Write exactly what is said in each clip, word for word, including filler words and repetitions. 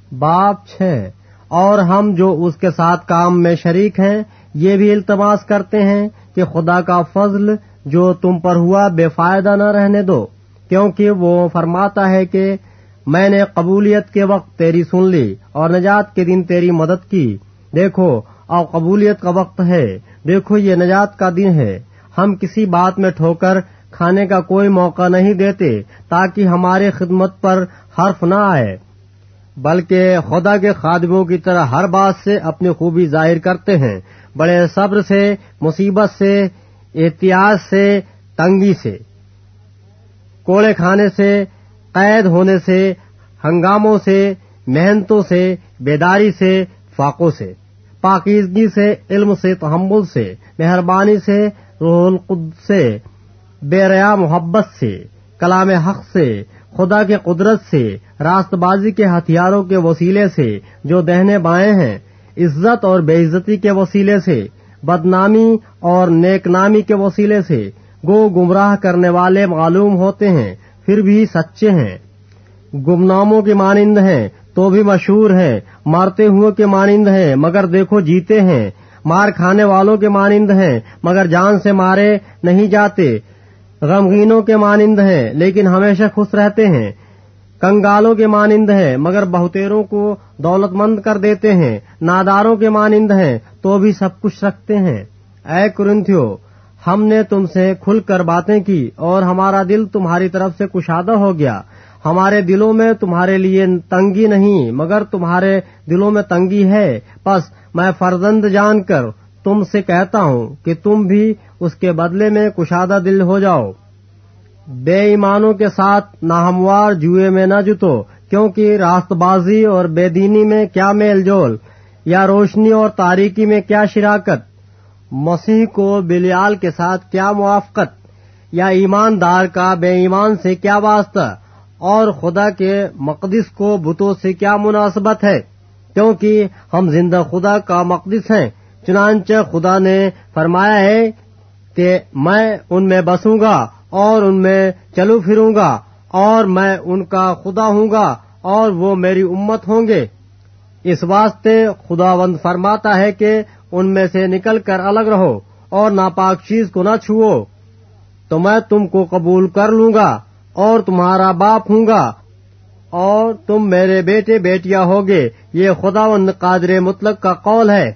बाप छह और हम जो उसके साथ काम में शरीक हैं ये भी इल्तमास करते हैं कि खुदा का फजल जो तुम पर हुआ बेफायदा न रहने दो, क्योंकि वो फरमाता है कि मैंने कबूलियत के वक्त तेरी सुन ली और नजात के दिन तेरी मदद की। देखो अब कबूलियत का वक्त है, देखो ये नजात का दिन है। हम किसी बात में ठोकर खाने का कोई मौका नहीं देते ताकि हमारे खिदमत पर हर्फ न आए, बल्कि खुदा के खादिमों की तरह हर बात से अपनी खूबी जाहिर करते हैं, बड़े सब्र से, मुसीबत से, एहतियात से, तंगी से, कोड़े खाने से, कैद होने से, हंगामों से, मेहनतों से, बेदारी से, फाकों से, पाकीज़गी से, इल्म से, तहम्मुल से, मेहरबानी से, रूहुल कुद्स से, बेरया मोहब्बत से, कलाम हक से, खुदा के कुदरत से, रास्तबाजी के हथियारों के वसीले से जो दहने बाएं हैं, इज्जत और बेइज्जती के वसीले से, बदनामी और नेकनामी के वसीले से, गो गुमराह करने वाले मालूम होते हैं फिर भी सच्चे हैं, गुमनामों के मानिंद हैं तो भी मशहूर हैं, मारते हुए के मानिंद हैं मगर देखो जीते हैं, मार खाने वालों के मानिंद हैं मगर जान से मारे नहीं जाते, गमगीनों के मानिंद हैं लेकिन हमेशा खुश रहते हैं, कंगालों के मानिंद हैं मगर बहुतेरों को दौलतमंद कर देते हैं, नादारों के मानिंद हैं तो भी सब कुछ रखते हैं। ऐ कुरिन्थियों, हमने तुमसे खुलकर बातें की और हमारा दिल तुम्हारी तरफ से कुशादा हो गया। हमारे दिलों में तुम्हारे लिए तंगी नहीं मगर तुम्हारे दिलों में तंगी है। बस मैं फर्जंद जानकर तुमसे कहता हूँ कि तुम भी उसके बदले में कुशादा दिल हो जाओ। बेईमानों के साथ नाहमवार जुए में न जुतो, क्योंकि रास्तबाजी और बेदीनी में क्या मेल जोल, या रोशनी और तारीकी में क्या शिराकत, मसीह को बिलियाल के साथ क्या मुआफकत, या ईमानदार का बेईमान से क्या वास्ता, और खुदा के मकदिस को बुतों से क्या मुनासबत है, क्योंकि हम जिंदा खुदा का मकदिस हैं। चुनांचे खुदा ने फरमाया है कि मैं उनमें बसूंगा और उनमें चलू फिरूंगा और मैं उनका खुदा हूंगा और वो मेरी उम्मत होंगे। इस वास्ते खुदावंद फरमाता है कि उनमें से निकल कर अलग रहो और नापाक चीज को न छुओ, तो मैं तुमको कबूल कर लूंगा और तुम्हारा बाप हूंगा और तुम मेरे बेटे बेटियां होगे। ये खुदावंद कादिर मुतलक का कौल है।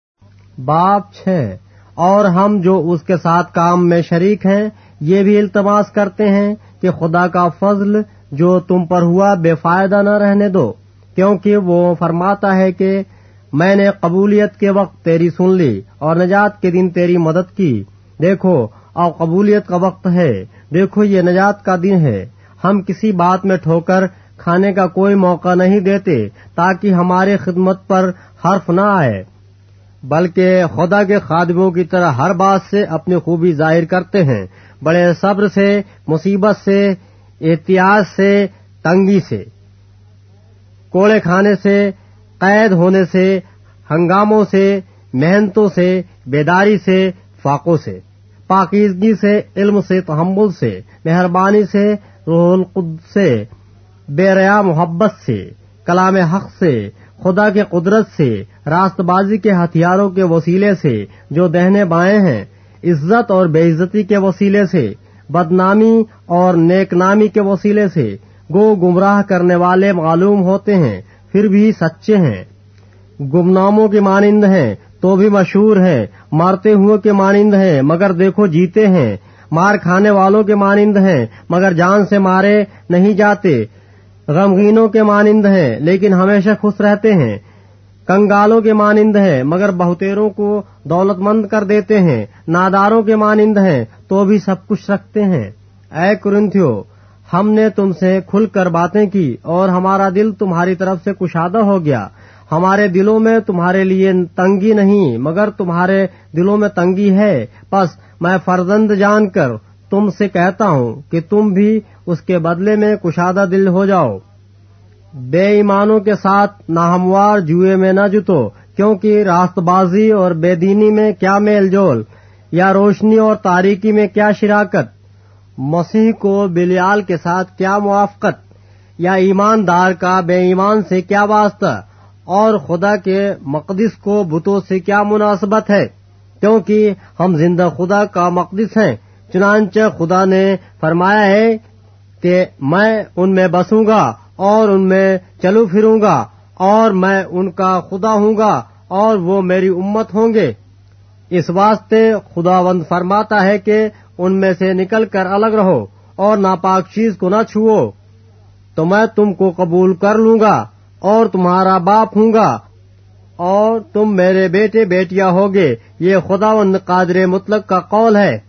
बाप छह और हम जो उसके साथ काम में शरीक हैं ये भी इल्तमास करते हैं कि खुदा का फजल जो तुम पर हुआ बेफायदा न रहने दो, क्योंकि वो फरमाता है कि मैंने कबूलियत के वक्त तेरी सुन ली और नजात के दिन तेरी मदद की। देखो अब कबूलियत का वक्त है, देखो ये नजात का दिन है। हम किसी बात में ठोकर खाने का कोई मौका नहीं देते ताकि हमारे खिदमत पर हर्फ न आए, बल्कि खुदा के खादिमों की तरह हर बात से अपनी खूबी जाहिर करते हैं, बड़े सब्र से, मुसीबत से, एहतियात से, तंगी से, कोड़े खाने से, कैद होने से, हंगामों से, मेहनतों से, बेदारी से, फाकों से, पाकीज़गी से, इल्म से, तहम्मुल से, मेहरबानी से, रूहुल कुद्स से, बेरया मोहब्बत से, कलाम हक से, खुदा के कुदरत से, रास्तबाजी के हथियारों के वसीले से जो दहने बाएं हैं, इज्जत और बेइज्जती के वसीले से, बदनामी और नेकनामी के वसीले से, गो गुमराह करने वाले मालूम होते हैं फिर भी सच्चे हैं, गुमनामों के मानिंद हैं तो भी मशहूर हैं, मारते हुए के मानिंद हैं मगर देखो जीते हैं, मार खाने वालों के मानिंद हैं मगर जान से मारे नहीं जाते, गमगीनों के मानिंद हैं लेकिन हमेशा खुश रहते हैं, कंगालों के मानिंद हैं मगर बहुतेरों को दौलतमंद कर देते हैं, नादारों के मानिंद हैं तो भी सब कुछ रखते हैं। ऐ कुरिन्थियों, हमने तुमसे खुलकर बातें की और हमारा दिल तुम्हारी तरफ से कुशादा हो गया। हमारे दिलों में तुम्हारे लिए तंगी नहीं मगर तुम्हारे दिलों में तंगी है। बस मैं फर्जंद जानकर तुमसे कहता हूँ कि तुम भी उसके बदले में कुशादा दिल हो जाओ। बेईमानों के साथ नाहमवार जुए में न जुतो, क्योंकि रास्तबाजी और बेदीनी में क्या मेल जोल, या रोशनी और तारीकी में क्या शिराकत, मसीह को बिलियाल के साथ क्या मुआफकत, یا ایماندار کا بے ایمان سے کیا واسطہ، اور خدا کے مقدس کو بتوں سے کیا مناسبت ہے، کیونکہ ہم زندہ خدا کا مقدس ہیں۔ چنانچہ خدا نے فرمایا ہے کہ میں ان میں بسوں گا اور ان میں چلو پھروں گا، اور میں ان کا خدا ہوں گا اور وہ میری امت ہوں گے۔ اس واسطے خداوند فرماتا ہے کہ ان میں سے نکل کر الگ رہو اور ناپاک چیز کو نہ چھوؤ، تو میں تم کو قبول کر لوں گا اور تمہارا باپ ہوں گا اور تم میرے بیٹے بیٹیاں ہوگے۔ یہ خداوند قادر مطلق کا قول ہے۔